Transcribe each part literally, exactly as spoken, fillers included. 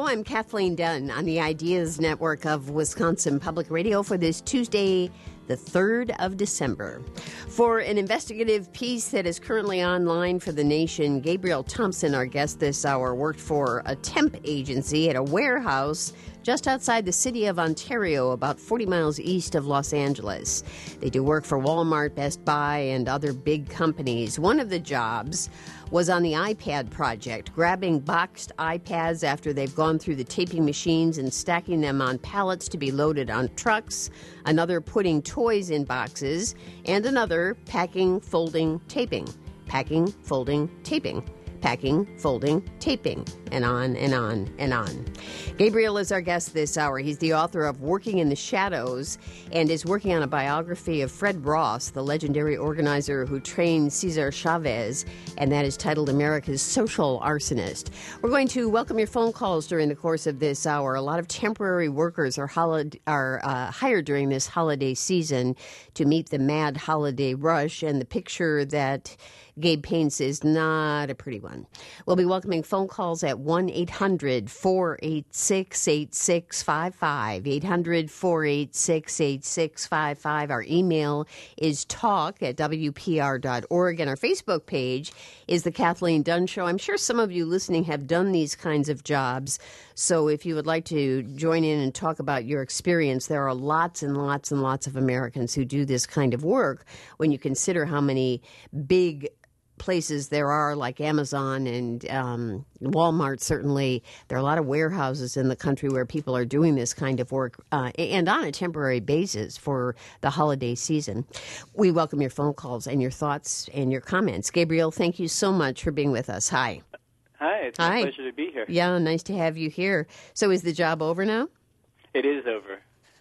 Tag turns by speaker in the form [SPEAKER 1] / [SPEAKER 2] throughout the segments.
[SPEAKER 1] Hello, I'm Kathleen Dunn on the Ideas Network of Wisconsin Public Radio for this Tuesday, the third of December. For an investigative piece that is currently online for The Nation, Gabriel Thompson, our guest this hour, worked for a temp agency at a warehouse just outside the city of Ontario, about forty miles east of Los Angeles. They do work for Walmart, Best Buy, and other big companies. One of the jobs was on the iPad project, grabbing boxed iPads after they've gone through the taping machines and stacking them on pallets to be loaded on trucks, another putting toys in boxes, and another packing, folding, taping, packing, folding, taping, packing, folding, taping, and on and on and on. Gabriel is our guest this hour. He's the author of Working in the Shadows and is working on a biography of Fred Ross, the legendary organizer who trained Cesar Chavez, and that is titled America's Social Arsonist. We're going to welcome your phone calls during the course of this hour. A lot of temporary workers are, holiday, are uh, hired during this holiday season to meet the mad holiday rush, and the picture that Gabe paints is not a pretty one. We'll be welcoming phone calls at one eight hundred four eight six eight six five five, eight hundred four eight six eight six five five. Our email is talk at w p r dot org, and our Facebook page is The Kathleen Dunn Show. I'm sure some of you listening have done these kinds of jobs, so if you would like to join in and talk about your experience, there are lots and lots and lots of Americans who do this kind of work when you consider how many big places there are like Amazon and um, Walmart. Certainly there are a lot of warehouses in the country where people are doing this kind of work uh, and on a temporary basis for the holiday season. We welcome your phone calls and your thoughts and your comments. Gabriel, thank you so much for being with us. Hi.
[SPEAKER 2] Hi, it's
[SPEAKER 1] Hi.
[SPEAKER 2] a pleasure to be here.
[SPEAKER 1] Yeah, nice to have you here. So is the job over now?
[SPEAKER 2] It is over.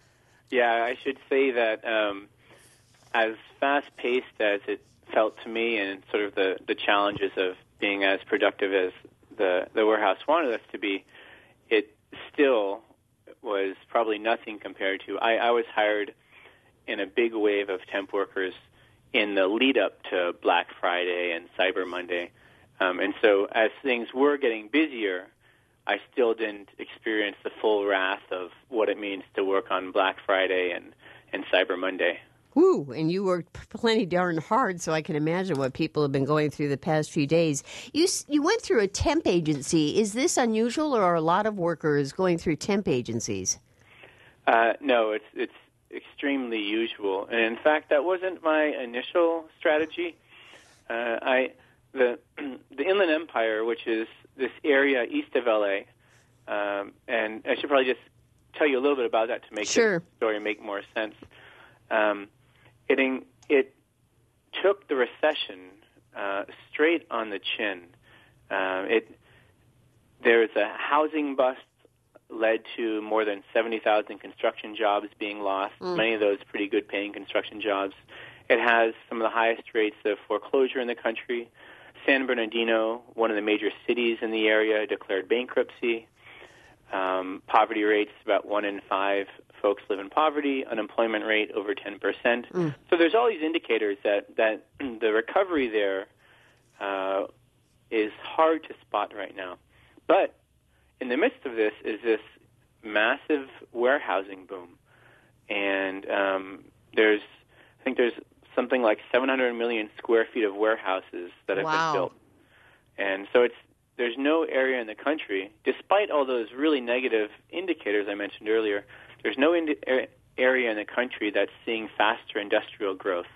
[SPEAKER 2] Yeah, I should say that um, as fast-paced as it felt to me, and sort of the, the challenges of being as productive as the, the warehouse wanted us to be, it still was probably nothing compared to, I, I was hired in a big wave of temp workers in the lead up to Black Friday and Cyber Monday. Um, and so as things were getting busier, I still didn't experience the full wrath of what it means to work on Black Friday and, and Cyber Monday.
[SPEAKER 1] Woo, and you worked plenty darn hard, so I can imagine what people have been going through the past few days. You you went through a temp agency. Is this unusual, or are a lot of workers going through temp agencies?
[SPEAKER 2] Uh, no, it's it's extremely usual. And in fact, that wasn't my initial strategy. Uh, I the the Inland Empire, which is this area east of L A, um, and I should probably just tell you a little bit about that to make
[SPEAKER 1] sure.
[SPEAKER 2] the story make more sense. Um, It, it took the recession uh, straight on the chin. Uh, it there's a housing bust led to more than seventy thousand construction jobs being lost, mm. many of those pretty good-paying construction jobs. It has some of the highest rates of foreclosure in the country. San Bernardino, one of the major cities in the area, declared bankruptcy. Um, poverty rates, about one in five folks live in poverty, unemployment rate over ten percent. Mm. So there's all these indicators that, that the recovery there uh, is hard to spot right now. But in the midst of this is this massive warehousing boom. And um, there's, I think there's something like seven hundred million square feet of warehouses that have
[SPEAKER 1] wow.
[SPEAKER 2] been built. And so it's there's no area in the country, despite all those really negative indicators I mentioned earlier, there's no indi- area in the country that's seeing faster industrial growth.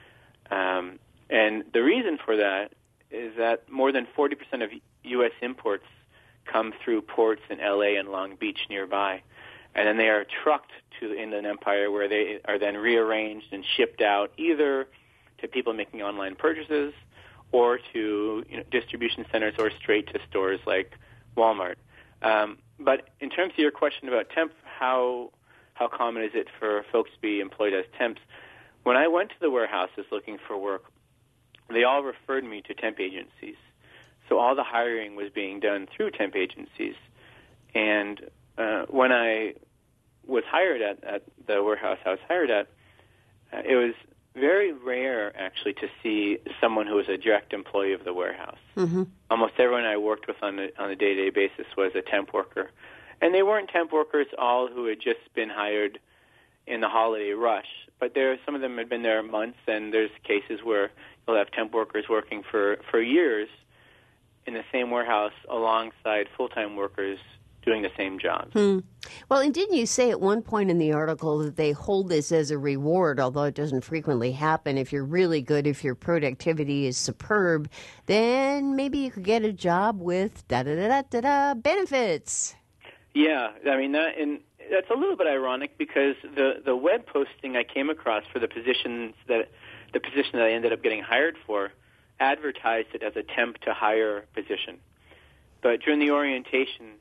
[SPEAKER 2] Um, and the reason for that is that more than forty percent of U S imports come through ports in L A and Long Beach nearby. And then they are trucked to the Inland Empire, where they are then rearranged and shipped out either to people making online purchases or to you know, distribution centers or straight to stores like Walmart. Um, but in terms of your question about temp, how how common is it for folks to be employed as temps? When I went to the warehouses looking for work, they all referred me to temp agencies. So all the hiring was being done through temp agencies. And uh, when I was hired at, at the warehouse I was hired at, uh, it was very rare, actually, to see someone who was a direct employee of the warehouse. Mm-hmm. Almost everyone I worked with on a, on a day-to-day basis was a temp worker. And they weren't temp workers all who had just been hired in the holiday rush, but there some of them had been there months, and there's cases where you'll have temp workers working for, for years in the same warehouse alongside full-time workers doing the same jobs.
[SPEAKER 1] Hmm. Well, and didn't you say at one point in the article that they hold this as a reward, although it doesn't frequently happen? If you're really good, if your productivity is superb, then maybe you could get a job with da-da-da-da-da benefits.
[SPEAKER 2] Yeah, I mean, that, and that's a little bit ironic because the, the web posting I came across for the positions that the position that I ended up getting hired for advertised it as a temp to hire position. But during the orientation,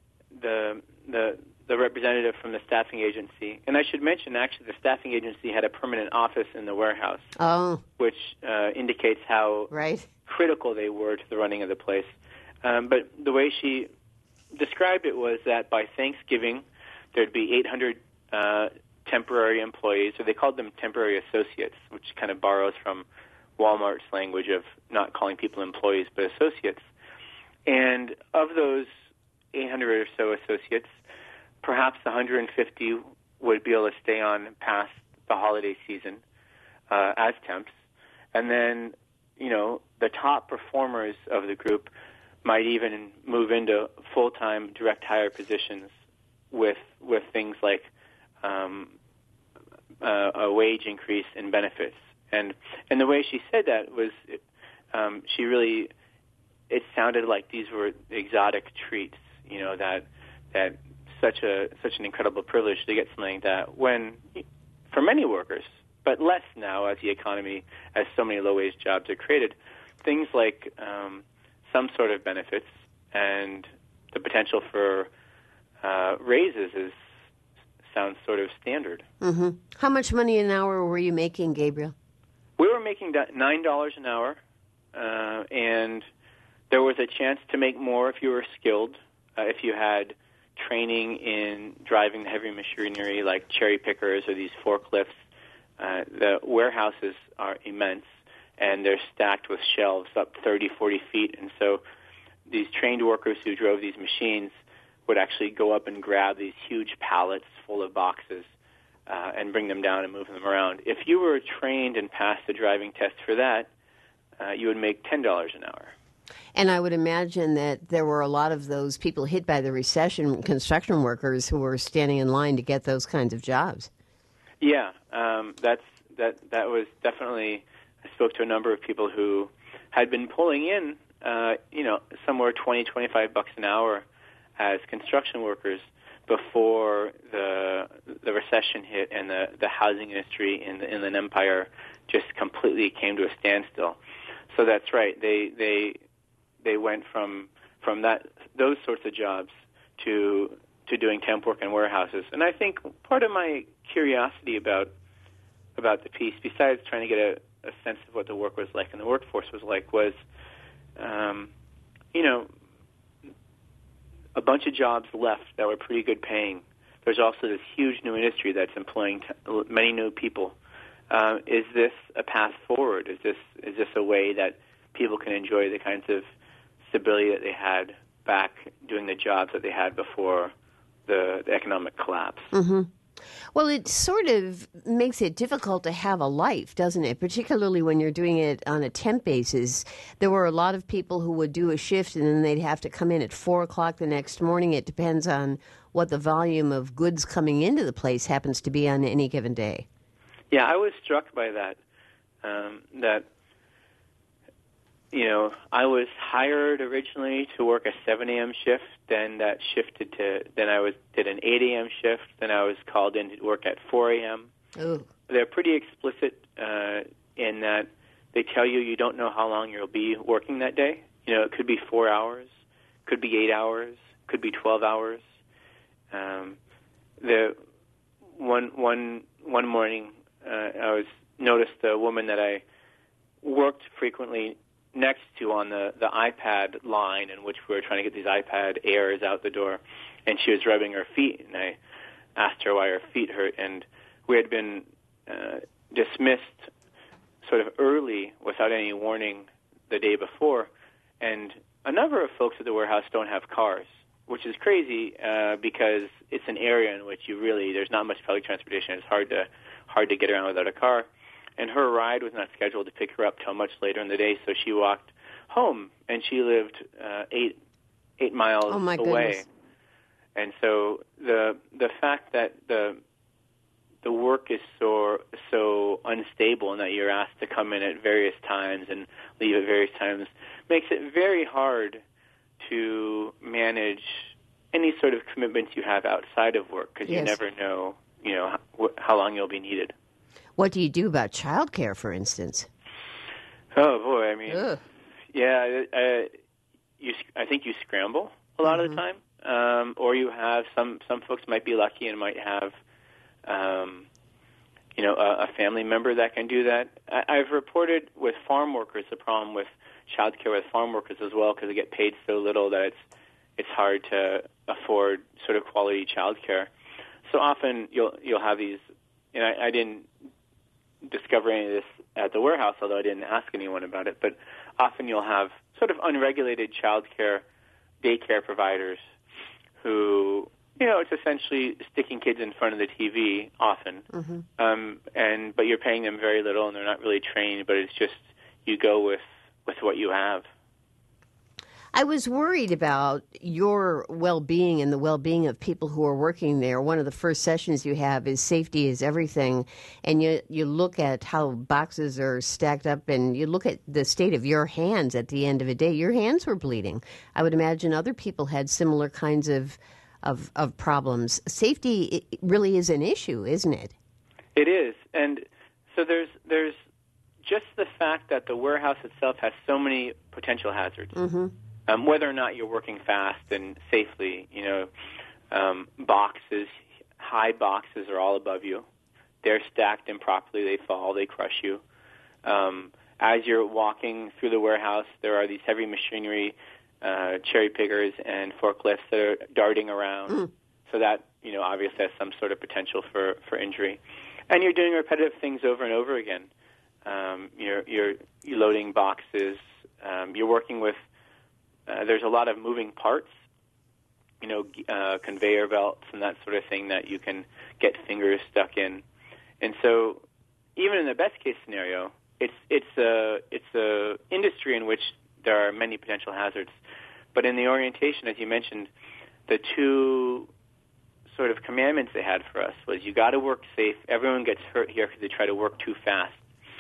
[SPEAKER 2] the the the representative from the staffing agency, and I should mention actually the staffing agency had a permanent office in the warehouse,
[SPEAKER 1] oh.
[SPEAKER 2] which uh, indicates how
[SPEAKER 1] right.
[SPEAKER 2] critical they were to the running of the place. Um, but the way she described it was that by Thanksgiving, there'd be eight hundred uh, temporary employees, or they called them temporary associates, which kind of borrows from Walmart's language of not calling people employees but associates. And of those eight hundred or so associates, perhaps one hundred fifty would be able to stay on past the holiday season uh, as temps. And then, you know, the top performers of the group might even move into full-time direct hire positions with with things like um, uh, a wage increase and benefits. And and the way she said that was, um, she really, it sounded like these were exotic treats. You know, that that such a such an incredible privilege to get something like that when, for many workers, but less now as the economy, as so many low-wage jobs are created, things like um, some sort of benefits and the potential for uh, raises is sounds sort of standard.
[SPEAKER 1] Mm-hmm. How much money an hour were you making, Gabriel?
[SPEAKER 2] We were making nine dollars an hour, uh, and there was a chance to make more if you were skilled. Uh, if you had training in driving the heavy machinery like cherry pickers or these forklifts, uh, the warehouses are immense, and they're stacked with shelves up thirty, forty feet. And so these trained workers who drove these machines would actually go up and grab these huge pallets full of boxes uh, and bring them down and move them around. If you were trained and passed the driving test for that, uh, you would make ten dollars an hour.
[SPEAKER 1] And I would imagine that there were a lot of those people hit by the recession, construction workers who were standing in line to get those kinds of jobs.
[SPEAKER 2] Yeah, um, that's that. That was definitely. I spoke to a number of people who had been pulling in, uh, you know, somewhere twenty, twenty-five bucks an hour as construction workers before the the recession hit and the, the housing industry in the Inland Empire just completely came to a standstill. So that's right. They they. They went from from that those sorts of jobs to to doing temp work in warehouses. And I think part of my curiosity about about the piece, besides trying to get a, a sense of what the work was like and the workforce was like, was um, you know a bunch of jobs left that were pretty good paying. There's also this huge new industry that's employing t- many new people. Uh, is this a path forward? Is this is this a way that people can enjoy the kinds of stability that they had back doing the jobs that they had before the, the economic collapse?
[SPEAKER 1] Mm-hmm. Well, it sort of makes it difficult to have a life, doesn't it? Particularly when you're doing it on a temp basis. There were a lot of people who would do a shift and then they'd have to come in at four o'clock the next morning. It depends on what the volume of goods coming into the place happens to be on any given day.
[SPEAKER 2] Yeah, I was struck by that, um, that You know, I was hired originally to work a seven a.m. shift. Then that shifted to, then I was did an eight a.m. shift. Then I was called in to work at four a.m.
[SPEAKER 1] Ooh.
[SPEAKER 2] They're pretty explicit uh, in that they tell you you don't know how long you'll be working that day. You know, it could be four hours, could be eight hours, could be twelve hours. Um, the one one one morning, uh, I was noticed a woman that I worked frequently next to on the, the iPad line in which we were trying to get these iPad Airs out the door, and she was rubbing her feet, and I asked her why her feet hurt, and we had been uh, dismissed sort of early without any warning the day before, and a number of folks at the warehouse don't have cars. which is crazy uh, because it's an area in which you really there's not much public transportation. It's hard to hard to get around without a car. And her ride was not scheduled to pick her up till much later in the day, so she walked home, and she lived uh, eight eight miles
[SPEAKER 1] oh my
[SPEAKER 2] away.
[SPEAKER 1] Goodness.
[SPEAKER 2] And so the the fact that the the work is so so unstable and that you're asked to come in at various times and leave at various times makes it very hard to manage any sort of commitments you have outside of work because
[SPEAKER 1] yes.
[SPEAKER 2] you never know, you know, how, how long you'll be needed.
[SPEAKER 1] What do you do about childcare, for instance?
[SPEAKER 2] Oh boy, I mean,
[SPEAKER 1] Ugh.
[SPEAKER 2] yeah, uh, you. I think you scramble a lot
[SPEAKER 1] mm-hmm.
[SPEAKER 2] of the time, um, or you have some. Some folks might be lucky and might have, um, you know, a, a family member that can do that. I, I've reported with farm workers the problem with childcare with farm workers as well because they get paid so little that it's it's hard to afford sort of quality childcare. So often you'll you'll have these, and I, I didn't discover any of this at the warehouse, although I didn't ask anyone about it, but often you'll have sort of unregulated childcare daycare providers who, you know, it's essentially sticking kids in front of the T V often,
[SPEAKER 1] mm-hmm.
[SPEAKER 2] um, and but you're paying them very little, and they're not really trained, but it's just you go with, with what you have.
[SPEAKER 1] I was worried about your well-being and the well-being of people who are working there. One of the first sessions you have is safety is everything, and you you look at how boxes are stacked up, and you look at the state of your hands at the end of the day. Your hands were bleeding. I would imagine other people had similar kinds of of, of problems. Safety really is an issue, isn't it?
[SPEAKER 2] It is, and so there's there's just the fact that the warehouse itself has so many potential hazards.
[SPEAKER 1] Mm-hmm.
[SPEAKER 2] Um, whether or not you're working fast and safely, you know, um, boxes, high boxes are all above you. They're stacked improperly. They fall. They crush you. Um, as you're walking through the warehouse, there are these heavy machinery, uh, cherry pickers and forklifts that are darting around.
[SPEAKER 1] Mm.
[SPEAKER 2] So that, you know, obviously has some sort of potential for, for injury. And you're doing repetitive things over and over again. Um, you're, you're, you're loading boxes. Um, you're working with Uh, there's a lot of moving parts, you know, uh, conveyor belts and that sort of thing that you can get fingers stuck in. And so even in the best case scenario, it's it's a it's a industry in which there are many potential hazards. But in the orientation, as you mentioned, the two sort of commandments they had for us was you got to work safe. Everyone gets hurt here because they try to work too fast.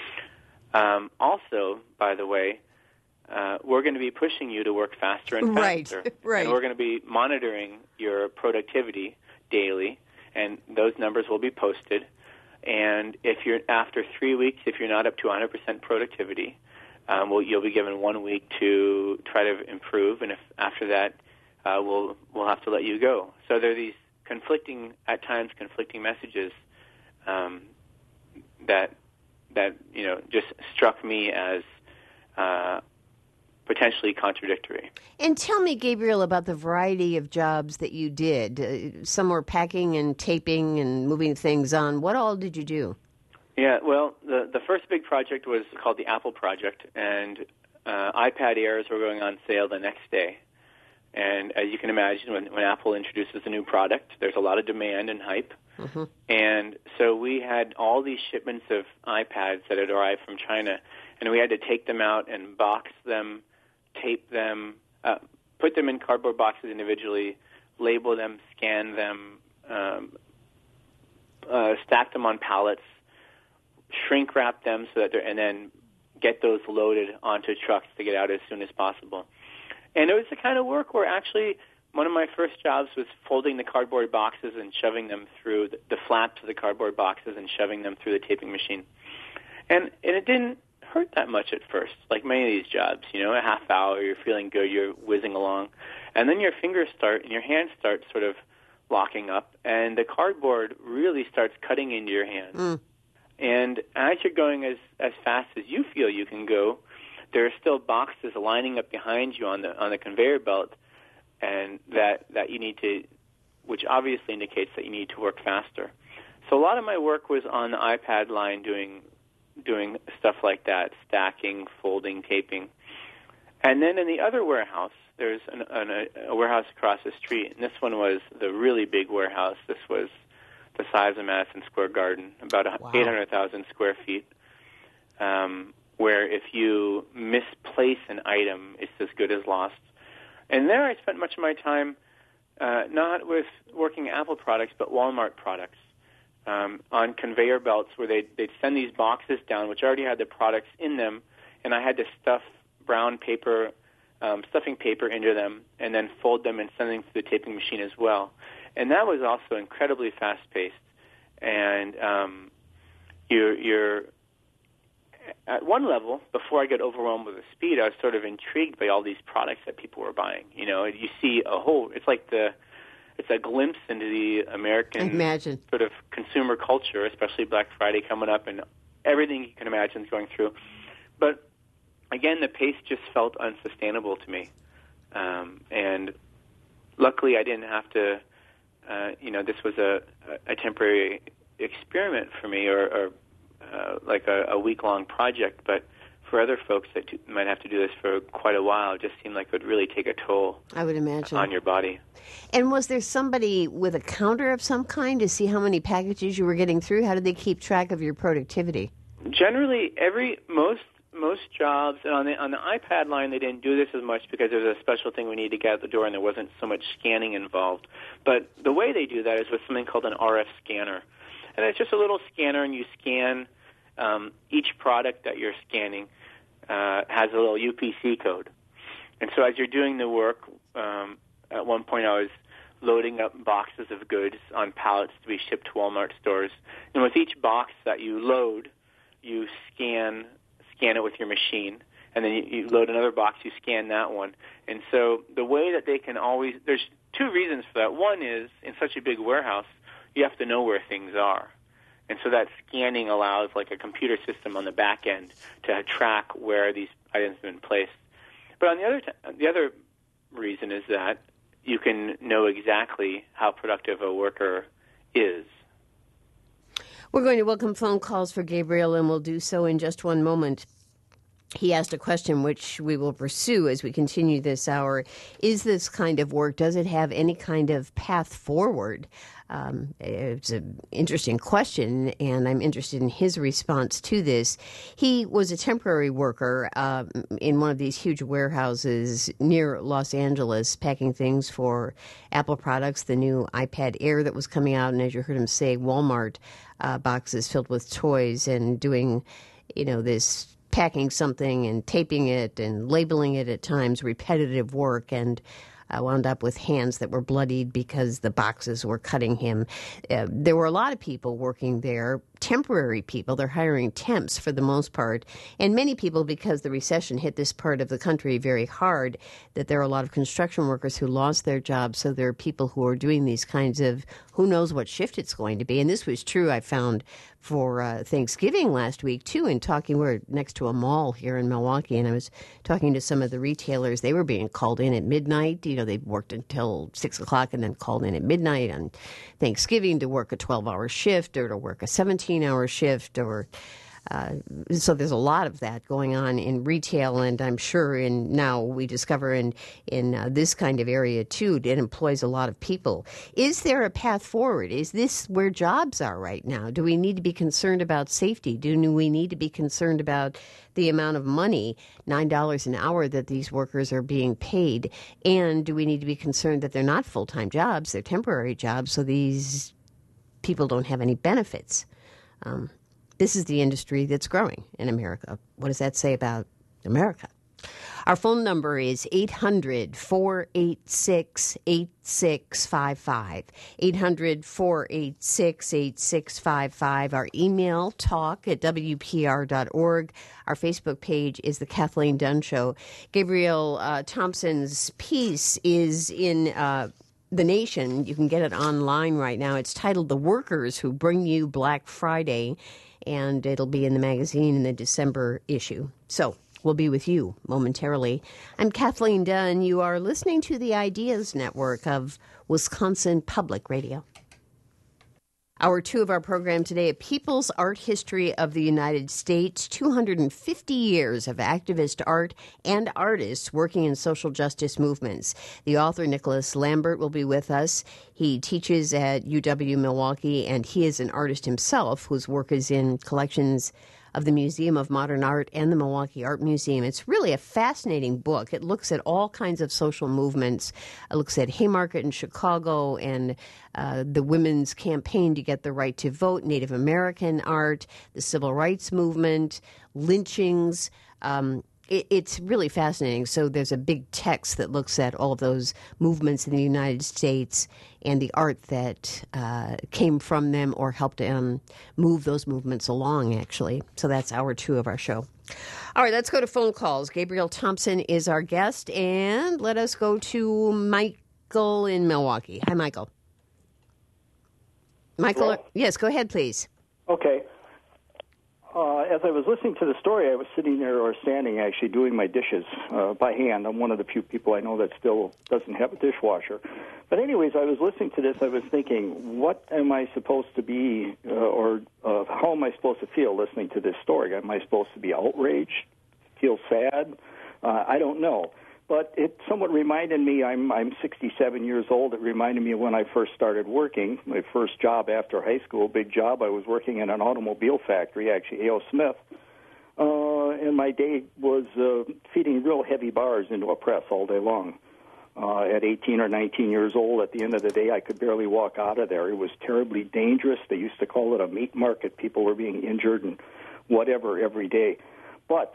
[SPEAKER 2] Um, also, by the way, Uh, we're going to be pushing you to work faster and faster.
[SPEAKER 1] Right, right.
[SPEAKER 2] And we're going to be monitoring your productivity daily, and those numbers will be posted. And if you're after three weeks, if you're not up to one hundred percent productivity, um, well, you'll be given one week to try to improve. And if after that, uh, we'll we'll have to let you go. So there are these conflicting, at times, conflicting messages um, that that you know just struck me as. Uh, potentially contradictory.
[SPEAKER 1] And tell me, Gabriel, about the variety of jobs that you did. Uh, some were packing and taping and moving things on. What all did you do?
[SPEAKER 2] Yeah, well, the, the first big project was called the Apple Project, and uh, iPad Airs were going on sale the next day. And as you can imagine, when, when Apple introduces a new product, there's a lot of demand and hype. Mm-hmm. And so we had all these shipments of iPads that had arrived from China, and we had to take them out and box them, tape them, uh, put them in cardboard boxes individually, label them, scan them, um, uh, stack them on pallets, shrink wrap them so that they're, and then get those loaded onto trucks to get out as soon as possible. And it was the kind of work where actually one of my first jobs was folding the cardboard boxes and shoving them through the, the flaps of the cardboard boxes and shoving them through the taping machine. And, and it didn't hurt that much at first, like many of these jobs. You know, a half hour, you're feeling good, you're whizzing along. And then your fingers start and your hands start sort of locking up, and the cardboard really starts cutting into your hands. Mm. And as you're going as, as fast as you feel you can go, there are still boxes lining up behind you on the on the conveyor belt, and that, that you need to, which obviously indicates that you need to work faster. So a lot of my work was on the iPad line doing doing stuff like that, stacking, folding, taping. And then in the other warehouse, there's an, an, a warehouse across the street, and this one was the really big warehouse. This was the size of Madison Square Garden, about wow. eight hundred thousand square feet, um, where if you misplace an item, it's as good as lost. And there I spent much of my time uh, not with working Apple products, but Walmart products, um, on conveyor belts where they'd, they'd send these boxes down, which already had the products in them, and I had to stuff brown paper, um, stuffing paper into them, and then fold them and send them to the taping machine as well. And that was also incredibly fast-paced. And um, you're, you're at one level, before I got overwhelmed with the speed, I was sort of intrigued by all these products that people were buying. You know, you see a whole, it's like the, it's a glimpse into the American
[SPEAKER 1] imagine.
[SPEAKER 2] sort of consumer culture, especially Black Friday coming up, and everything you can imagine is going through. But again, the pace just felt unsustainable to me. Um, and luckily I didn't have to, uh, you know, this was a, a temporary experiment for me, or, or uh, like a, a week-long project. But for other folks that do, might have to do this for quite a while, it just seemed like it would really take a toll,
[SPEAKER 1] I would imagine,
[SPEAKER 2] on your body.
[SPEAKER 1] And was there somebody with a counter of some kind to see how many packages you were getting through? How did they keep track of your productivity?
[SPEAKER 2] Generally, every most most jobs, and on the on the iPad line, they didn't do this as much because there's a special thing we need to get out the door, and there wasn't so much scanning involved. But the way they do that is with something called an R F scanner, and it's just a little scanner, and you scan um, each product that you're scanning uh, has a little U P C code. And so as you're doing the work, um, at one point I was loading up boxes of goods on pallets to be shipped to Walmart stores, and with each box that you load, you scan scan it with your machine, and then you, you load another box, you scan that one. And so the way that they can always, there's two reasons for that. One is, in such a big warehouse, you have to know where things are. And so that scanning allows like a computer system on the back end to track where these items have been placed. But on the other, t- the other reason is that you can know exactly how productive a worker is.
[SPEAKER 1] We're going to welcome phone calls for Gabriel, and we'll do so in just one moment. He asked a question which we will pursue as we continue this hour. Is this kind of work, does it have any kind of path forward? Um, it's an interesting question, and I'm interested in his response to this. He was a temporary worker uh, in one of these huge warehouses near Los Angeles, packing things for Apple products, the new iPad Air that was coming out, and as you heard him say, Walmart uh, boxes filled with toys, and doing, you know, this packing something and taping it and labeling it at times, repetitive work, and I wound up with hands that were bloodied because the boxes were cutting him. Uh, there were a lot of people working there, temporary people. They're hiring temps for the most part. And many people, because the recession hit this part of the country very hard, that there are a lot of construction workers who lost their jobs. So there are people who are doing these kinds of, who knows what shift it's going to be. And this was true, I found, for uh, Thanksgiving last week, too, in talking. We're next to a mall here in Milwaukee, and I was talking to some of the retailers. They were being called in at midnight. You know, they worked until six o'clock and then called in at midnight on Thanksgiving to work a twelve-hour shift or to work a seventeen-hour shift. Or uh, so there's a lot of that going on in retail, and I'm sure in now we discover in, in uh, this kind of area, too, it employs a lot of people. Is there a path forward? Is this where jobs are right now? Do we need to be concerned about safety? Do we need to be concerned about the amount of money, nine dollars an hour, that these workers are being paid? And do we need to be concerned that they're not full-time jobs, they're temporary jobs, so these people don't have any benefits? Um, this is the industry that's growing in America. What does that say about America? Our phone number is eight hundred, four eight six, eight six five five. eight hundred, four eight six, eight six five five. Our email, talk at W P R dot org. Our Facebook page is The Kathleen Dunn Show. Gabriel uh, Thompson's piece is in Uh, The Nation. You can get it online right now. It's titled The Workers Who Bring You Black Friday, and it'll be in the magazine in the December issue. So we'll be with you momentarily. I'm Kathleen Dunn. You are listening to the Ideas Network of Wisconsin Public Radio. Hour two of our program today, A People's Art History of the United States, two hundred fifty years of activist art and artists working in social justice movements. The author, Nicholas Lambert, will be with us. He teaches at U W-Milwaukee, and he is an artist himself whose work is in collections of the Museum of Modern Art and the Milwaukee Art Museum. It's really a fascinating book. It looks at all kinds of social movements. It looks at Haymarket in Chicago and uh, the women's campaign to get the right to vote, Native American art, the civil rights movement, lynchings. Um, it, it's really fascinating. So there's a big text that looks at all of those movements in the United States and the art that uh, came from them or helped um, move those movements along, actually. So that's hour two of our show. All right, let's go to phone calls. Gabriel Thompson is our guest, and let us go to Michael in Milwaukee. Hi, Michael. Michael,
[SPEAKER 3] Hello?
[SPEAKER 1] Yes, go ahead, please.
[SPEAKER 3] Okay. Uh, as I was listening to the story, I was sitting there or standing actually doing my dishes uh, by hand. I'm one of the few people I know that still doesn't have a dishwasher. But anyways, I was listening to this. I was thinking, what am I supposed to be uh, or uh, how am I supposed to feel listening to this story? Am I supposed to be outraged, feel sad? Uh, I don't know. But it somewhat reminded me, I'm I'm sixty-seven years old. It reminded me of when I first started working. My first job after high school, big job, I was working in an automobile factory, actually A O. Smith. Uh, and my day was uh, feeding real heavy bars into a press all day long. Uh, at eighteen or nineteen years old, at the end of the day, I could barely walk out of there. It was terribly dangerous. They used to call it a meat market. People were being injured and whatever every day. But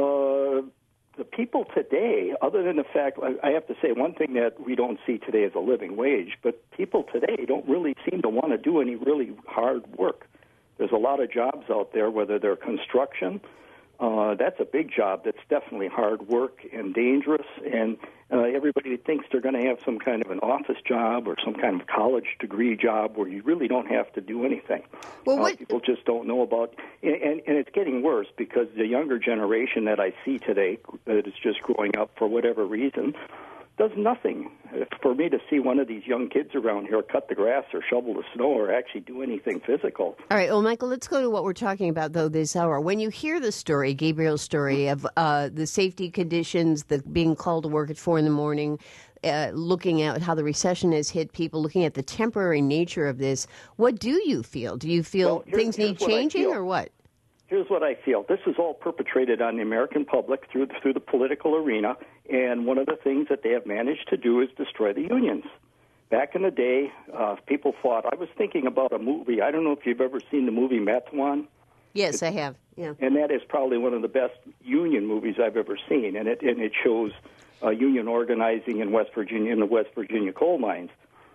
[SPEAKER 3] uh, the people today, other than the fact, I have to say one thing that we don't see today is a living wage, but people today don't really seem to want to do any really hard work. There's a lot of jobs out there, whether they're construction. Uh, that's a big job that's definitely hard work and dangerous, and uh, everybody thinks they're going to have some kind of an office job or some kind of college degree job where you really don't have to do anything.
[SPEAKER 1] Well, what...
[SPEAKER 3] uh, people just don't know about, and, and, and it's getting worse because the younger generation that I see today that is just growing up for whatever reason does nothing. For me to see one of these young kids around here cut the grass or shovel the snow or actually do anything physical.
[SPEAKER 1] All right, well, Michael, let's go to what we're talking about, though, this hour. When you hear the story, Gabriel's story of uh, the safety conditions, the being called to work at four in the morning, uh, looking at how the recession has hit people, looking at the temporary nature of this, what do you feel? Do you feel
[SPEAKER 3] well, here's,
[SPEAKER 1] things
[SPEAKER 3] here's
[SPEAKER 1] need changing or what?
[SPEAKER 3] Here's what I feel. This is all perpetrated on the American public through the, through the political arena, and one of the things that they have managed to do is destroy the unions. Back in the day, uh, people fought. I was thinking about a movie. I don't know if you've ever seen the movie Matewan.
[SPEAKER 1] Yes,
[SPEAKER 3] it's,
[SPEAKER 1] I have. Yeah,
[SPEAKER 3] and that is probably one of the best union movies I've ever seen, and it and it shows uh, union organizing in West Virginia in the West Virginia coal mines.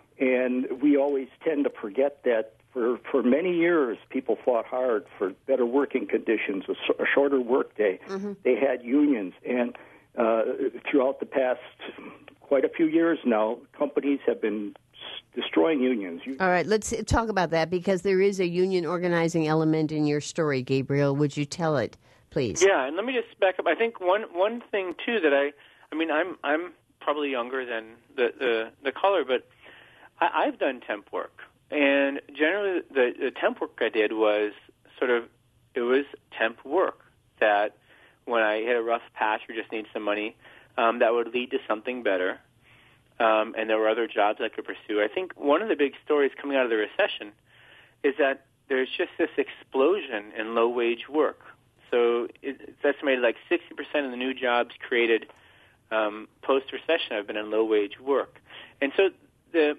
[SPEAKER 3] And we always tend to forget that. For, for many years, people fought hard for better working conditions, a, a shorter workday. Mm-hmm. They had unions, and uh, throughout the past quite a few years now, companies have been destroying unions. You-
[SPEAKER 1] All right, let's talk about that because there is a union organizing element in your story, Gabriel. Would you tell it, please?
[SPEAKER 2] Yeah, and let me just back up. I think one one thing too that I, I mean, I'm I'm probably younger than the the, the caller, but I, I've done temp work. And generally, the, the temp work I did was sort of, it was temp work that when I hit a rough patch or just need some money, um, that would lead to something better. Um, and there were other jobs I could pursue. I think one of the big stories coming out of the recession is that there's just this explosion in low-wage work. So it's estimated like sixty percent of the new jobs created um, post-recession have been in low-wage work. And so the...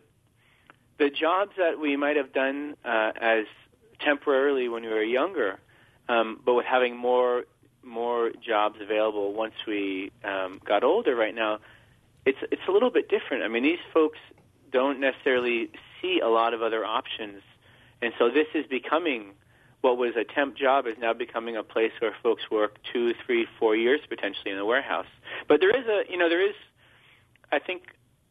[SPEAKER 2] The jobs that we might have done uh, as temporarily when we were younger, um, but with having more more jobs available once we um, got older right now, it's it's a little bit different. I mean, these folks don't necessarily see a lot of other options, and so this is becoming what was a temp job is now becoming a place where folks work two, three, four years potentially in the warehouse. But there is a, you know, there is, I think,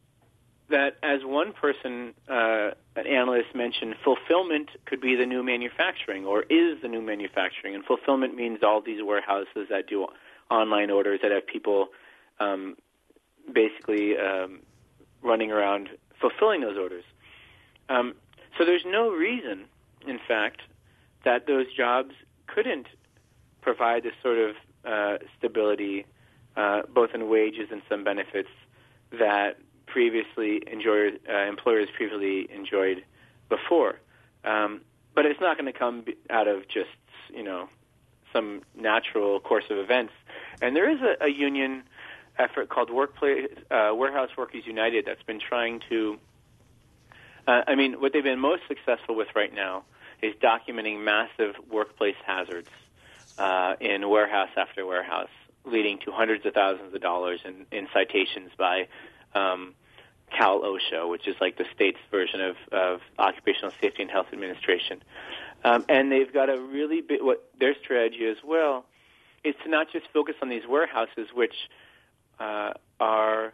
[SPEAKER 2] that as one person, uh, an analyst mentioned, fulfillment could be the new manufacturing or is the new manufacturing. And fulfillment means all these warehouses that do online orders that have people um, basically um, running around fulfilling those orders. Um, so there's no reason in fact, that those jobs couldn't provide the sort of uh, stability, uh, both in wages and some benefits, that previously enjoyed, uh, employers previously enjoyed before. Um, but it's not going to come out of just, you know, some natural course of events. And there is a, a union effort called Workplace uh, Warehouse Workers United that's been trying to, uh, I mean, what they've been most successful with right now is documenting massive workplace hazards uh, in warehouse after warehouse, leading to hundreds of thousands of dollars in, in citations by um, Cal OSHA, which is like the state's version of, of Occupational Safety and Health Administration. Um, and they've got a really big, what their strategy as well is to not just focus on these warehouses, which uh, are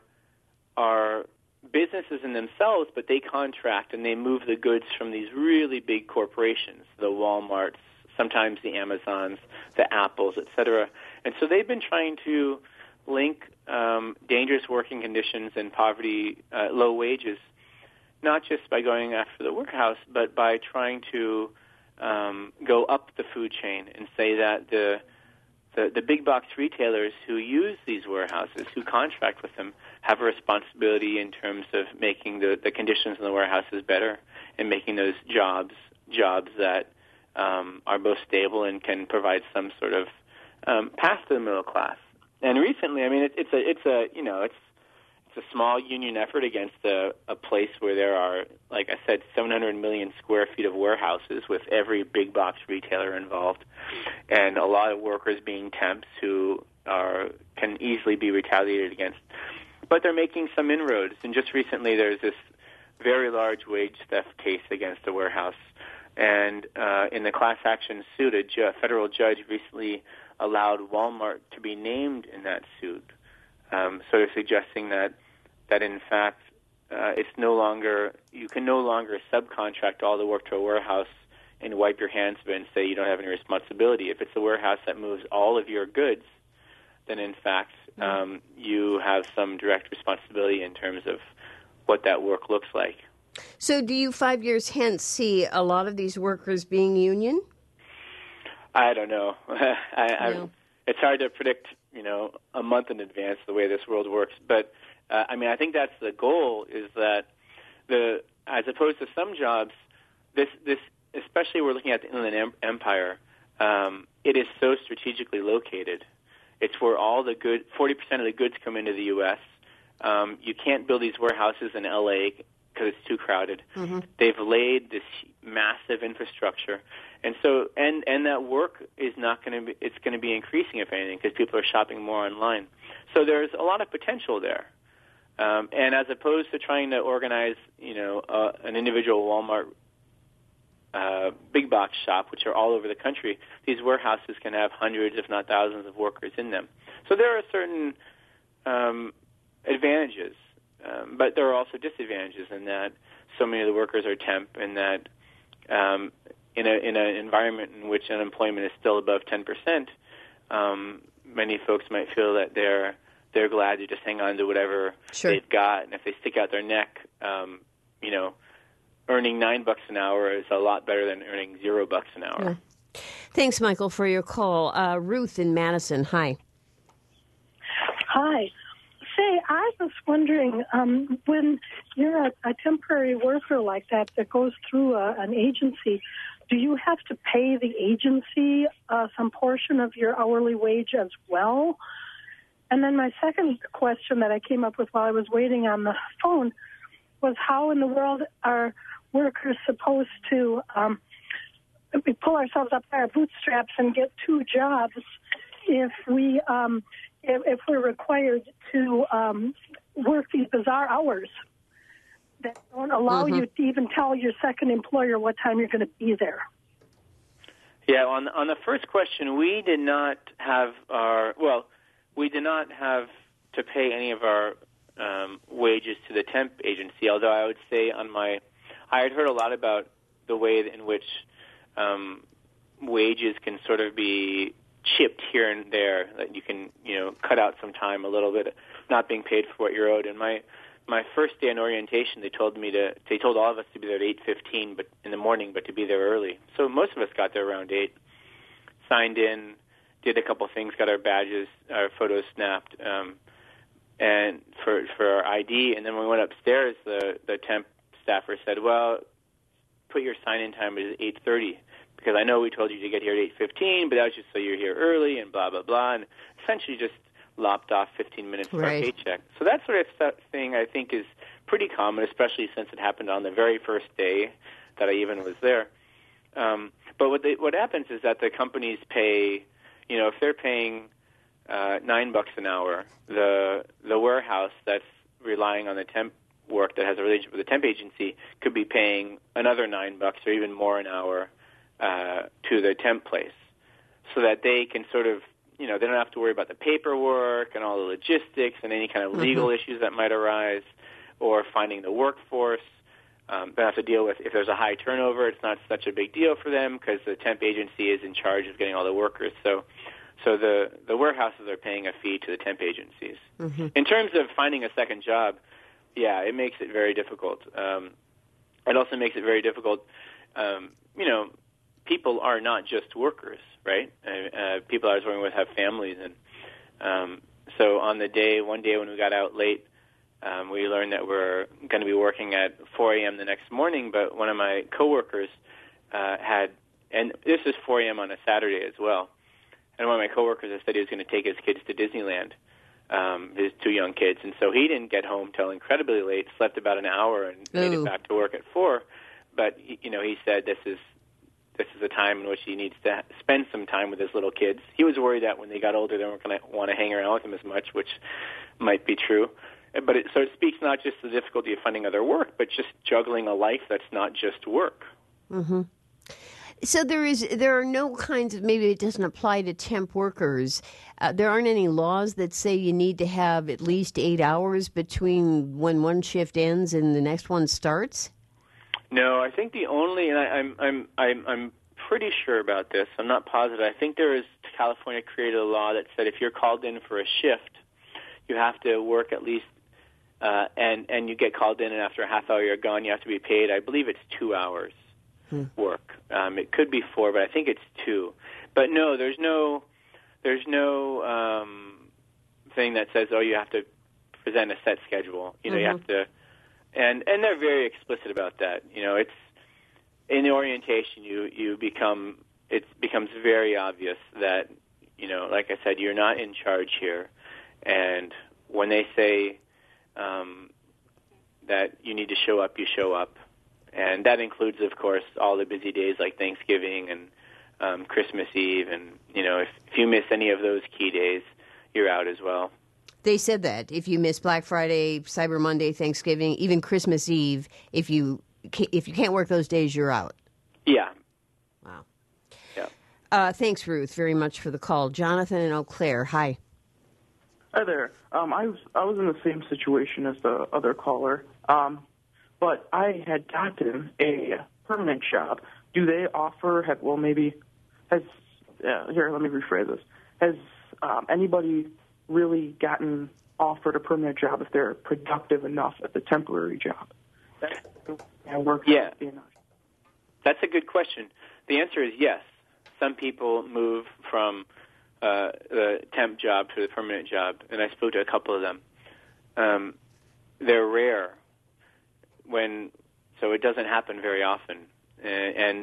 [SPEAKER 2] are businesses in themselves, but they contract and they move the goods from these really big corporations, the Walmarts, sometimes the Amazons, the Apples, et cetera. And so they've been trying to link um, dangerous working conditions and poverty, uh, low wages, not just by going after the warehouse, but by trying to um, go up the food chain and say that the, the the big box retailers who use these warehouses, who contract with them, have a responsibility in terms of making the, the conditions in the warehouses better and making those jobs jobs that um, are both stable and can provide some sort of um, path to the middle class. And recently, I mean, it, it's a it's a you know it's it's a small union effort against a, a place where there are, like I said, seven hundred million square feet of warehouses with every big box retailer involved, and a lot of workers being temps who are can easily be retaliated against. But they're making some inroads, and just recently there's this very large wage theft case against a warehouse, and uh, in the class action suit, a ju- federal judge recently allowed Walmart to be named in that suit, um, sort of suggesting that that in fact uh, it's no longer you can no longer subcontract all the work to a warehouse and wipe your hands of it and say you don't have any responsibility. If it's a warehouse that moves all of your goods, then in fact um, you have some direct responsibility in terms of what that work looks like.
[SPEAKER 1] So do you, five years hence, see a lot of these workers being union?
[SPEAKER 2] I don't know. I,
[SPEAKER 1] no.
[SPEAKER 2] It's hard to predict, you know, a month in advance the way this world works. But, uh, I mean, I think that's the goal, is that the as opposed to some jobs, this, this especially we're looking at the Inland Empire, um, it is so strategically located. It's where all the good, forty percent of the goods come into the U S Um, you can't build these warehouses in L A because it's too crowded. Mm-hmm. They've laid this massive infrastructure. And so, and, and that work is not going to be, it's going to be increasing, if anything, because people are shopping more online. So there's a lot of potential there. Um, and as opposed to trying to organize, you know, uh, an individual Walmart uh, big box shop, which are all over the country, these warehouses can have hundreds, if not thousands, of workers in them. So there are certain um, advantages, um, but there are also disadvantages in that so many of the workers are temp, and that um, in a in an environment in which unemployment is still above ten percent, um, many folks might feel that they're they're glad to just hang on to whatever
[SPEAKER 1] sure.
[SPEAKER 2] they've got, and if they stick out their neck, um, you know, earning nine bucks an hour is a lot better than earning zero bucks an hour.
[SPEAKER 1] Yeah. Thanks, Michael, for your call. Uh, Ruth in Madison, hi.
[SPEAKER 4] Hi. Say, I was wondering, um, when you're a, a temporary worker like that that goes through a, an agency, do you have to pay the agency uh, some portion of your hourly wage as well? And then my second question that I came up with while I was waiting on the phone was, how in the world are workers supposed to um, pull ourselves up by our bootstraps and get two jobs if we um, if, if we're required to um, work these bizarre hours that don't allow mm-hmm. you to even tell your second employer what time you're going to be there?
[SPEAKER 2] Yeah, on on the first question, we did not have our well, we did not have to pay any of our um, wages to the temp agency. Although I would say on my, I had heard a lot about the way in which um, wages can sort of be chipped here and there. That you can, you know, cut out some time a little bit, not being paid for what you're owed. And my my first day in orientation, they told me to. They told all of us to be there at eight fifteen, but in the morning, but to be there early. So most of us got there around eight. Signed in, did a couple things, got our badges, our photos snapped, um, and for for our I D. And then when we went upstairs, the the temp staffer said, "Well, put your sign-in time as eight thirty because I know we told you to get here at eight fifteen, but that was just so you're here early and blah blah blah." And essentially just lopped off fifteen minutes for
[SPEAKER 1] right.
[SPEAKER 2] our paycheck. So that sort of thing I think is pretty common, especially since it happened on the very first day that I even was there. Um, but what they, what happens is that the companies pay, you know, if they're paying uh, nine bucks an hour, the the warehouse that's relying on the temp work that has a relationship with the temp agency could be paying another nine bucks or even more an hour uh, to the temp place, so that they can sort of, you know, they don't have to worry about the paperwork and all the logistics and any kind of legal mm-hmm. issues that might arise, or finding the workforce. Um, they have to deal with, if there's a high turnover, it's not such a big deal for them because the temp agency is in charge of getting all the workers. So so the, the warehouses are paying a fee to the temp agencies. Mm-hmm. In terms of finding a second job, yeah, it makes it very difficult. Um, it also makes it very difficult. Um, you know, people are not just workers, right? Uh, uh, people I was working with have families. And um, so on the day, one day when we got out late, Um, we learned that we're going to be working at four a.m. the next morning, but one of my coworkers uh, had, and this is four a.m. on a Saturday as well, and one of my coworkers had said he was going to take his kids to Disneyland, um, his two young kids, and so he didn't get home till incredibly late, slept about an hour, and Ooh. made it back to work at four. But you know, he said this is this is a time in which he needs to spend some time with his little kids. He was worried that when they got older, they weren't going to want to hang around with him as much, which might be true. But it, so it speaks not just to the difficulty of finding other work, but just juggling a life that's not just work.
[SPEAKER 1] Mm-hmm. So there is there are no kinds of, maybe it doesn't apply to temp workers. Uh, there aren't any laws that say you need to have at least eight hours between when one shift ends and the next one starts?
[SPEAKER 2] No, I think the only, and I, I'm I'm I'm I'm pretty sure about this. I'm not positive. I think there is California created a law that said if you're called in for a shift, you have to work at least. Uh, and, and you get called in, and after a half hour you're gone, you have to be paid. I believe it's two hours hmm. work. Um, it could be four, but I think it's two. But no, there's no there's no um, thing that says, oh, you have to present a set schedule. You know, mm-hmm. you have to, and and they're very explicit about that. You know, it's in the orientation you you become it becomes very obvious that, you know, like I said, you're not in charge here, and when they say Um, that you need to show up, you show up. And that includes, of course, all the busy days like Thanksgiving and um, Christmas Eve. And, you know, if, if you miss any of those key days, you're out as well.
[SPEAKER 1] They said that if you miss Black Friday, Cyber Monday, Thanksgiving, even Christmas Eve, if you if you can't work those days, you're out.
[SPEAKER 2] Yeah.
[SPEAKER 1] Wow.
[SPEAKER 2] Yeah.
[SPEAKER 1] Uh, thanks, Ruth, very much for the call. Jonathan in Eau Claire, hi.
[SPEAKER 5] Hi there. Um, I was I was in the same situation as the other caller, um, but I had gotten a permanent job. Do they offer? Have, well, maybe has uh, here. Let me rephrase this. Has um, anybody really gotten offered a permanent job if they're productive enough at the temporary job? That, work
[SPEAKER 2] yeah, that's a good question. The answer is yes. Some people move from Uh, the temp job to the permanent job, and I spoke to a couple of them. Um, they're rare, when so it doesn't happen very often. And, and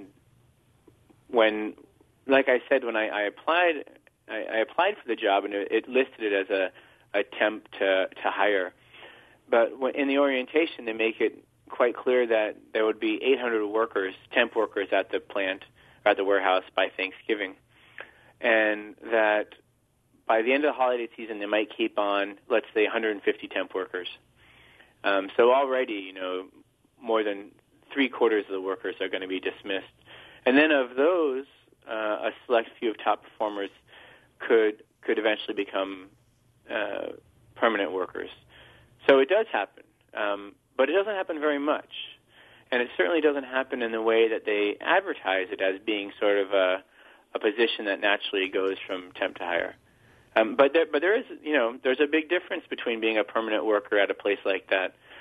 [SPEAKER 2] when, like I said, when I, I applied, I, I applied for the job, and it, it listed it as a, a temp to, to hire. But when, in the orientation, they make it quite clear that there would be eight hundred workers, temp workers, at the plant, or at the warehouse by Thanksgiving. And that by the end of the holiday season, they might keep on, let's say, one hundred fifty temp workers. Um, so already, you know, more than three quarters of the workers are going to be dismissed. And then of those, uh, a select few of top performers could could eventually become uh, permanent workers. So it does happen, um, but it doesn't happen very much. And it certainly doesn't happen in the way that they advertise it as being sort of a a position that naturally goes from temp to hire. Um, but there, but there is, you know, there's a big difference between being a permanent worker at a place like that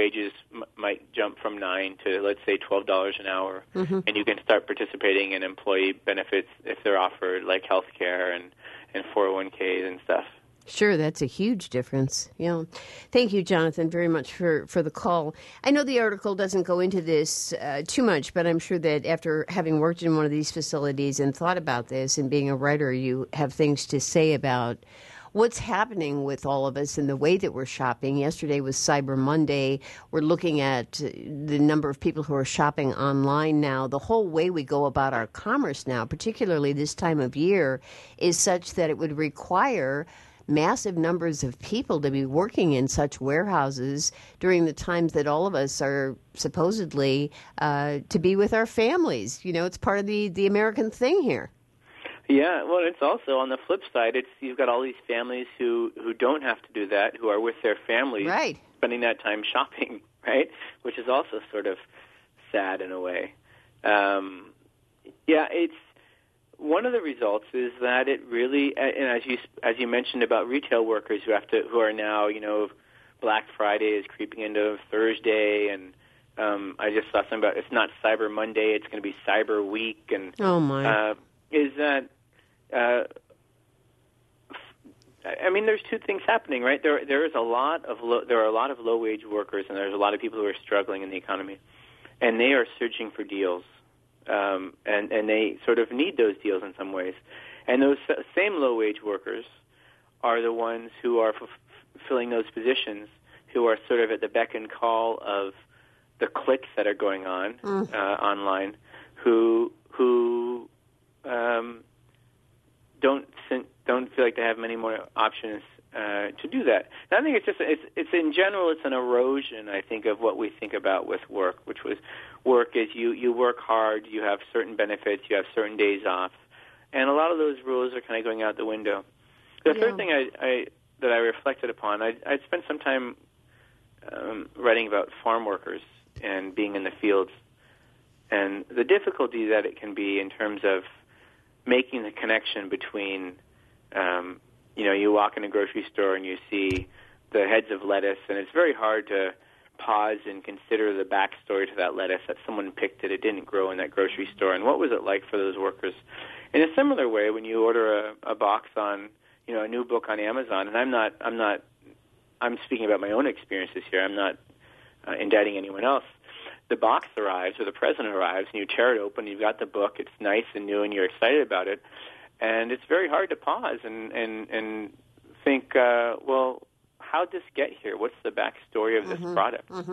[SPEAKER 2] wages m- might jump from nine to, let's say, twelve dollars an hour,
[SPEAKER 1] mm-hmm.
[SPEAKER 2] and you can start participating in employee benefits if they're offered, like health care and, and four oh one k's and stuff.
[SPEAKER 1] Sure, that's a huge difference. Yeah. Thank you, Jonathan, very much for, for the call. I know the article doesn't go into this uh, too much, but I'm sure that after having worked in one of these facilities and thought about this and being a writer, you have things to say about what's happening with all of us and the way that we're shopping. Yesterday was Cyber Monday. We're looking at the number of people who are shopping online now. The whole way we go about our commerce now, particularly this time of year, is such that it would require massive numbers of people to be working in such warehouses during the times that all of us are supposedly uh, to be with our families. You know, it's part of the, the American thing here.
[SPEAKER 2] Yeah, well, it's also on the flip side. It's you've got all these families who, who don't have to do that, who are with their families,
[SPEAKER 1] right,
[SPEAKER 2] spending that time shopping, right? Which is also sort of sad in a way. Um, yeah, it's one of the results is that it really, and as you as you mentioned about retail workers who have to who are now, you know, Black Friday is creeping into Thursday, and um, I just saw something about it's not Cyber Monday, it's going to be Cyber Week, and
[SPEAKER 1] oh my,
[SPEAKER 2] uh, is that. Uh, I mean, there's two things happening, right? There, there is a lot of low, there are a lot of low-wage workers, and there's a lot of people who are struggling in the economy, and they are searching for deals, um, and and they sort of need those deals in some ways. And those same low-wage workers are the ones who are f- filling those positions, who are sort of at the beck and call of the clicks that are going on mm. uh, online, who who. Um, don't don't feel like they have many more options uh, to do that. And I think it's just it's it's in general it's an erosion, I think, of what we think about with work, which was work is you you work hard, you have certain benefits, you have certain days off, and a lot of those rules are kind of going out the window. The yeah. third thing I, I that I reflected upon, I I spent some time um, writing about farm workers and being in the fields, and the difficulty that it can be in terms of making the connection between, um, you know, you walk in a grocery store and you see the heads of lettuce, and it's very hard to pause and consider the backstory to that lettuce, that someone picked it, it didn't grow in that grocery store, and what was it like for those workers? In a similar way, when you order a, a box on, you know, a new book on Amazon, and I'm not, I'm not, I'm speaking about my own experiences here, I'm not uh, indicting anyone else. The box arrives, or the present arrives, and you tear it open, you've got the book, it's nice and new, and you're excited about it, and it's very hard to pause and, and, and think, uh, well, how'd this get here? What's the backstory of this
[SPEAKER 1] mm-hmm.
[SPEAKER 2] product?
[SPEAKER 1] Mm-hmm.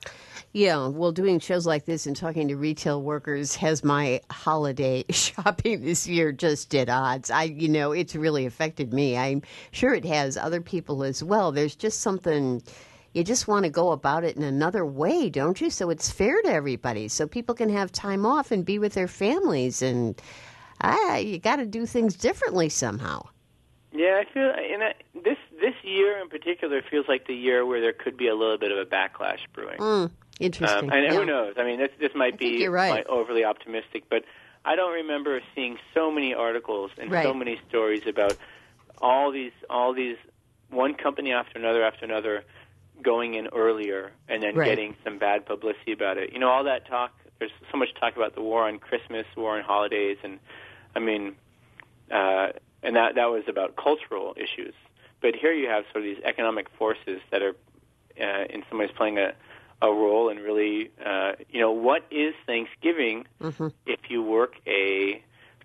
[SPEAKER 1] Yeah, well, doing shows like this and talking to retail workers has my holiday shopping this year just at odds. I, you know, it's really affected me. I'm sure it has other people as well. There's just something... You just want to go about it in another way, don't you? So it's fair to everybody, so people can have time off and be with their families. And ah, you got to do things differently somehow.
[SPEAKER 2] Yeah, I feel and I, this this year in particular feels like the year where there could be a little bit of a backlash brewing.
[SPEAKER 1] Mm, interesting.
[SPEAKER 2] Um, and
[SPEAKER 1] yeah.
[SPEAKER 2] who knows? I mean, this this might
[SPEAKER 1] I
[SPEAKER 2] be
[SPEAKER 1] you're right.
[SPEAKER 2] might overly optimistic, but I don't remember seeing so many articles and
[SPEAKER 1] right.
[SPEAKER 2] so many stories about all these all these one company after another after another going in earlier and then
[SPEAKER 1] right.
[SPEAKER 2] getting some bad publicity about it. You know, all that talk, there's so much talk about the war on Christmas, war on holidays, and I mean, uh, and that, that was about cultural issues. But here you have sort of these economic forces that are uh, in some ways playing a, a role in really, uh, you know, what is Thanksgiving
[SPEAKER 1] mm-hmm.
[SPEAKER 2] if you work a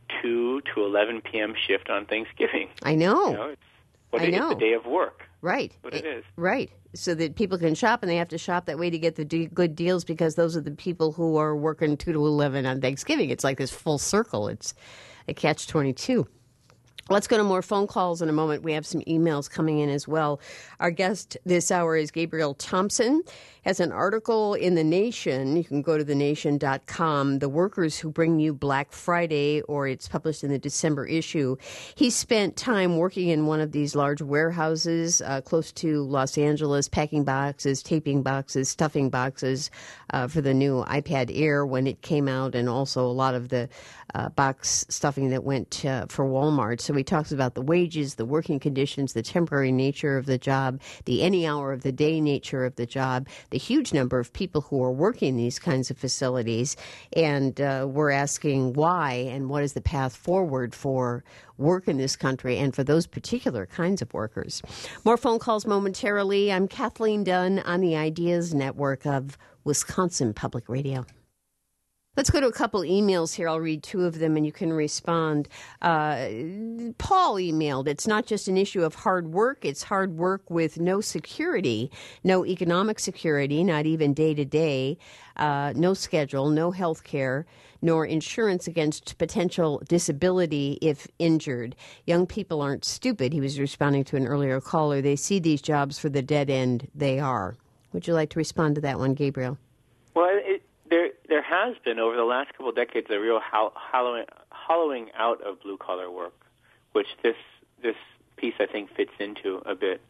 [SPEAKER 2] two to eleven p.m. shift on Thanksgiving?
[SPEAKER 1] I know.
[SPEAKER 2] You know, it's, what
[SPEAKER 1] I
[SPEAKER 2] it,
[SPEAKER 1] know.
[SPEAKER 2] It's a day of work.
[SPEAKER 1] Right.
[SPEAKER 2] What it is.
[SPEAKER 1] Right. So that people can shop, and they have to shop that way to get the de- good deals, because those are the people who are working two to eleven on Thanksgiving. It's like this full circle. It's a catch twenty-two. Let's go to more phone calls in a moment. We have some emails coming in as well. Our guest this hour is Gabriel Thompson. Has an article in The Nation. You can go to the nation dot com. The workers who bring you Black Friday, or it's published in the December issue. He spent time working in one of these large warehouses uh, close to Los Angeles, packing boxes, taping boxes, stuffing boxes uh, for the new iPad Air when it came out, and also a lot of the uh, box stuffing that went uh, for Walmart. So he talks about the wages, the working conditions, the temporary nature of the job, the any hour of the day nature of the job, the huge number of people who are working these kinds of facilities. And uh, we're asking why and what is the path forward for work in this country and for those particular kinds of workers. More phone calls momentarily. I'm Kathleen Dunn on the Ideas Network of Wisconsin Public Radio. Let's go to a couple emails here. I'll read two of them and you can respond. Uh, Paul emailed, it's not just an issue of hard work. It's hard work with no security, no economic security, not even day to day, uh, no schedule, no health care, nor insurance against potential disability if injured. Young people aren't stupid. He was responding to an earlier caller. They see these jobs for the dead end they are. Would you like to respond to that one, Gabriel?
[SPEAKER 2] Well, it, there there has been over the last couple of decades a real holl- hollowing, hollowing out of blue-collar work, which this this piece, I think, fits into a bit.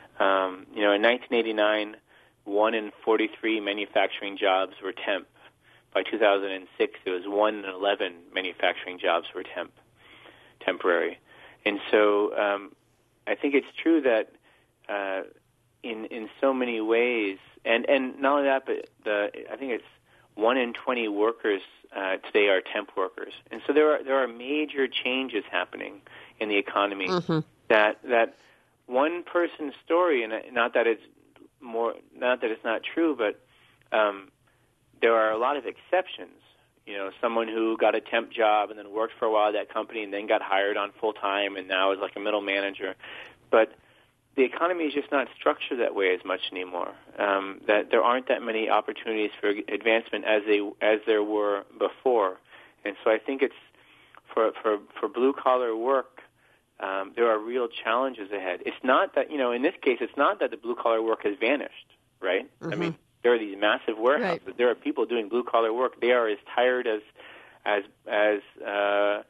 [SPEAKER 2] Um, you know, in nineteen eighty-nine, one in forty-three manufacturing jobs were temp. By two thousand six, it was one in eleven manufacturing jobs were temp, temporary. And so um, I think it's true that uh, in in so many ways, and, and not only that, but the I think it's one in twenty workers uh, today are temp workers, and so there are there are major changes happening in the economy. Mm-hmm. That that one person's story, and not that it's more, not that it's not true, but um, there are a lot of exceptions. You know, someone who got a temp job and then worked for a while at that company and then got hired on full time and now is like a middle manager, but the economy is just not structured that way as much anymore. Um, that there aren't that many opportunities for advancement as they as there were before, and so I think it's for for for blue collar work. Um, there are real challenges ahead. It's not that, you know, in this case, it's not that the blue collar work has vanished, right? Mm-hmm. I mean, there are these massive warehouses. Right. There are people doing blue collar work. They are as tired as as as uh,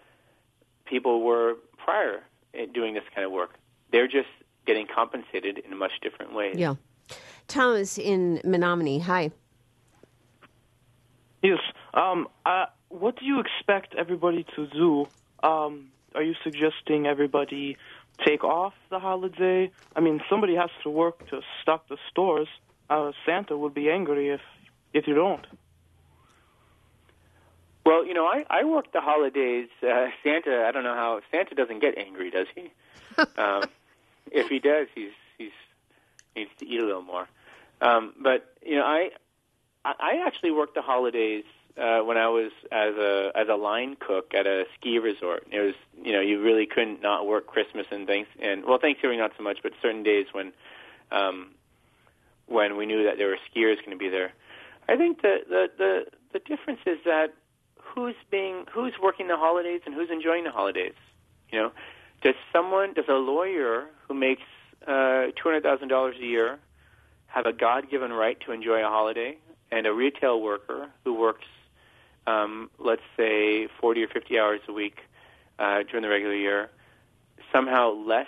[SPEAKER 2] people were prior in doing this kind of work. They're just getting compensated in much different ways.
[SPEAKER 1] Yeah. Thomas in Menominee, hi.
[SPEAKER 5] Yes. Um, uh, what do you expect everybody to do? Um, are you suggesting everybody take off the holiday? I mean, somebody has to work to stock the stores. Uh, Santa would be angry if if you don't.
[SPEAKER 2] Well, you know, I, I work the holidays. Uh, Santa, I don't know how, Santa doesn't get angry, does he? um, if he does, he's he's needs to eat a little more. Um, but you know, I I actually worked the holidays uh, when I was as a as a line cook at a ski resort. It was, you know, you really couldn't not work Christmas and thanks and well Thanksgiving not so much, but certain days when um, when we knew that there were skiers going to be there. I think the, the the the difference is that who's being who's working the holidays and who's enjoying the holidays. You know, does someone does a lawyer who makes uh, two hundred thousand dollars a year have a God-given right to enjoy a holiday, and a retail worker who works, um, let's say, forty or fifty hours a week uh, during the regular year, somehow less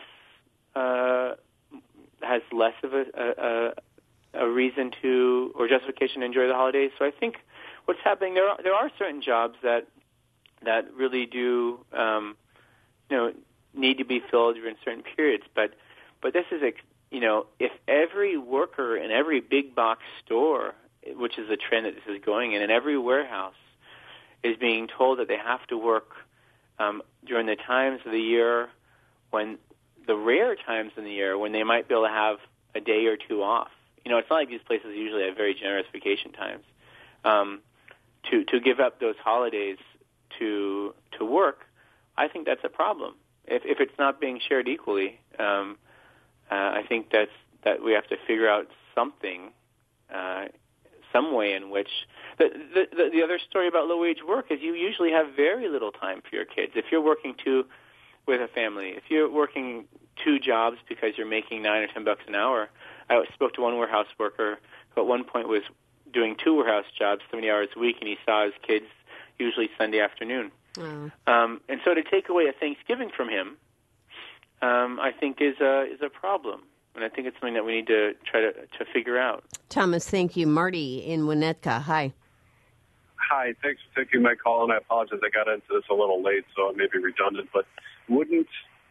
[SPEAKER 2] uh, has less of a, a, a reason to or justification to enjoy the holidays? So I think what's happening there are, there are certain jobs that that really do um, you know need to be filled during certain periods, but but this is a you know, if every worker in every big box store, which is the trend that this is going in, and every warehouse is being told that they have to work um, during the times of the year when the rare times in the year when they might be able to have a day or two off. You know, it's not like these places usually have very generous vacation times. Um, to to give up those holidays to to work, I think that's a problem. If if it's not being shared equally. Um, Uh, I think that's that we have to figure out something, uh, some way in which the, the the other story about low wage work is you usually have very little time for your kids. If you're working two with a family, if you're working two jobs because you're making nine or ten bucks an hour, I spoke to one warehouse worker who at one point was doing two warehouse jobs, seventy hours a week, and he saw his kids usually Sunday afternoon. Mm. Um, and so to take away a Thanksgiving from him, Um, I think is a is a problem, and I think it's something that we need to try to, to figure out.
[SPEAKER 1] Thomas, thank you. Marty in Winnetka, hi.
[SPEAKER 6] Hi, thanks for taking my call, and I apologize I got into this a little late, so it may be redundant, but wouldn't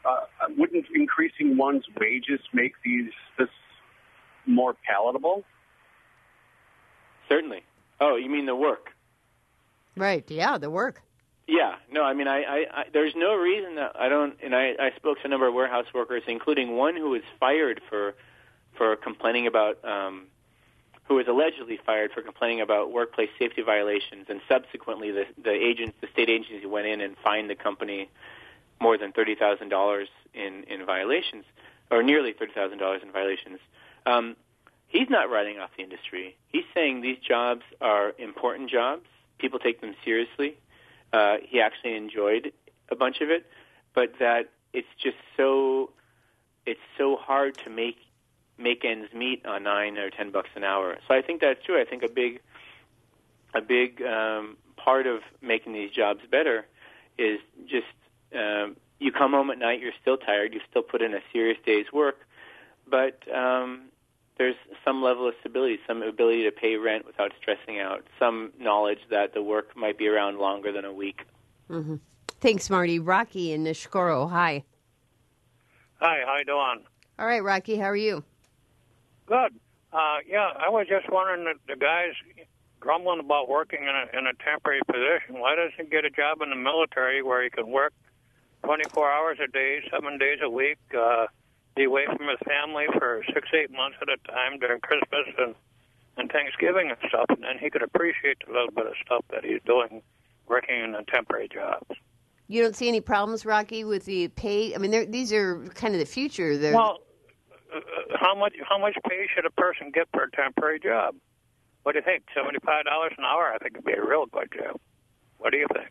[SPEAKER 6] uh, wouldn't increasing one's wages make these this more palatable?
[SPEAKER 2] Certainly. Oh, you mean the work?
[SPEAKER 1] Right. Yeah, the work.
[SPEAKER 2] Yeah. No, I mean, I, I, I there's no reason that I don't. And I, I spoke to a number of warehouse workers, including one who was fired for for complaining about. Um, who was allegedly fired for complaining about workplace safety violations, and subsequently the the agents, the state agency went in and fined the company more than thirty thousand dollars in in violations, or nearly thirty thousand dollars in violations. Um, he's not writing off the industry. He's saying these jobs are important jobs. People take them seriously. Uh, he actually enjoyed a bunch of it, but that it's just so it's so hard to make make ends meet on nine or ten bucks an hour. So I think that's true. I think a big a big um, part of making these jobs better is just um, you come home at night, you're still tired, you still put in a serious day's work, but um, there's some level of stability, some ability to pay rent without stressing out, some knowledge that the work might be around longer than a week.
[SPEAKER 1] Mm-hmm. Thanks, Marty. Rocky in Nishkoro, hi.
[SPEAKER 7] Hi, how you doing?
[SPEAKER 1] All right, Rocky, how are you?
[SPEAKER 7] Good. Uh, yeah, I was just wondering, that the guys grumbling about working in a, in a temporary position, why doesn't he get a job in the military where he can work twenty-four hours a day, seven days a week, uh, be away from his family for six, eight months at a time during Christmas and, and Thanksgiving and stuff, and then he could appreciate the little bit of stuff that he's doing working in a temporary job.
[SPEAKER 1] You don't see any problems, Rocky, with the pay? I mean, these are kind of the future. They're...
[SPEAKER 7] Well, uh, how much how much pay should a person get for a temporary job? What do you think? seventy-five dollars an hour? I think it'd be a real good job. What do you think?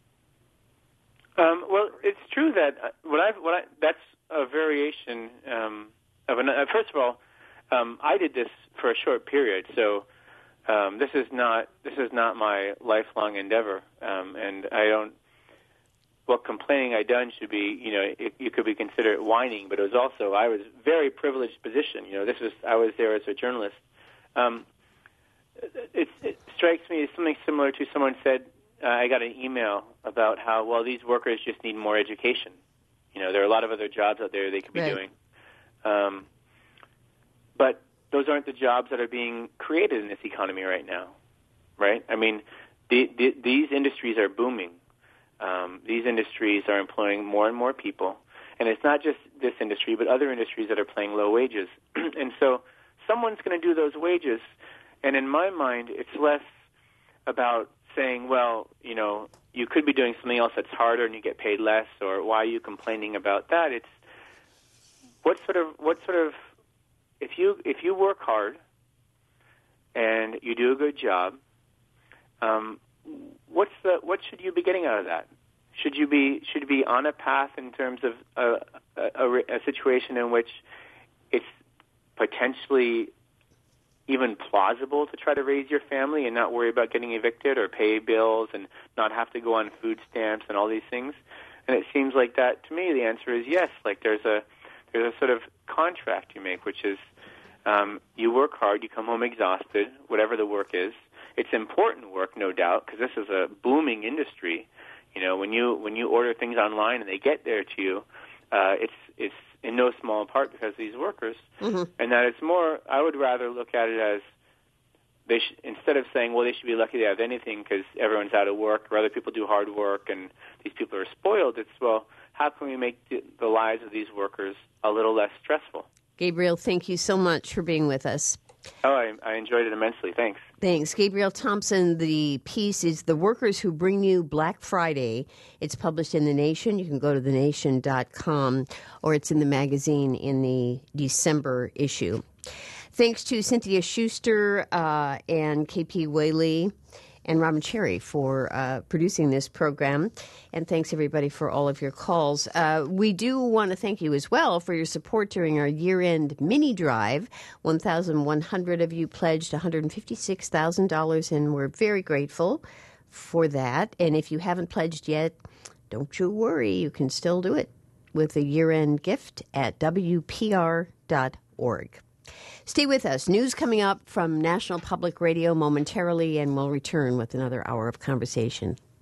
[SPEAKER 2] Um, well, it's true that uh, what I what I that's a variation um, of an. Uh, first of all, um, I did this for a short period, so um, this is not this is not my lifelong endeavor, um, and I don't. What complaining I done should be, you know, it, you could be considered whining, but it was also I was very privileged position. You know, this was I was there as a journalist. Um, it, it strikes me as something similar to someone said. Uh, I got an email about how well these workers just need more education. You know, there are a lot of other jobs out there they could be
[SPEAKER 1] right.
[SPEAKER 2] doing, um, but those aren't the jobs that are being created in this economy right now, right? I mean, the, the, these industries are booming. Um, these industries are employing more and more people, and it's not just this industry, but other industries that are paying low wages. And so someone's going to do those wages, and in my mind, it's less about saying, well, you know, you could be doing something else that's harder and you get paid less, or why are you complaining about that? It's what sort of, what sort of, if you if you work hard and you do a good job, um, what's the what should you be getting out of that? Should you be should you be on a path in terms of a, a, a, a situation in which it's potentially even plausible to try to raise your family and not worry about getting evicted or pay bills and not have to go on food stamps and all these things? And it seems like that to me. The answer is yes. Like there's a there's a sort of contract you make, which is um, you work hard, you come home exhausted, whatever the work is. It's important work, no doubt, because this is a booming industry. You know, when you when you order things online and they get there to you, uh, it's it's in no small part because of these workers, mm-hmm. and that it's more. I would rather look at it as they sh- instead of saying, well, they should be lucky to have anything because everyone's out of work or other people do hard work and these people are spoiled. It's, well, how can we make the, the lives of these workers a little less stressful?
[SPEAKER 1] Gabriel, thank you so much for being with us.
[SPEAKER 2] Oh, I, I enjoyed it immensely. Thanks.
[SPEAKER 1] Thanks. Gabriel Thompson, the piece is The Workers Who Bring You Black Friday. It's published in The Nation. You can go to the nation dot com, or it's in the magazine in the December issue. Thanks to Cynthia Schuster uh, and K P Whaley and Robin Cherry for uh, producing this program. And thanks, everybody, for all of your calls. Uh, we do want to thank you as well for your support during our year-end mini drive. one thousand one hundred of you pledged one hundred fifty-six thousand dollars, and we're very grateful for that. And if you haven't pledged yet, don't you worry. You can still do it with a year-end gift at W P R dot org. Stay with us. News coming up from National Public Radio momentarily, and we'll return with another hour of conversation.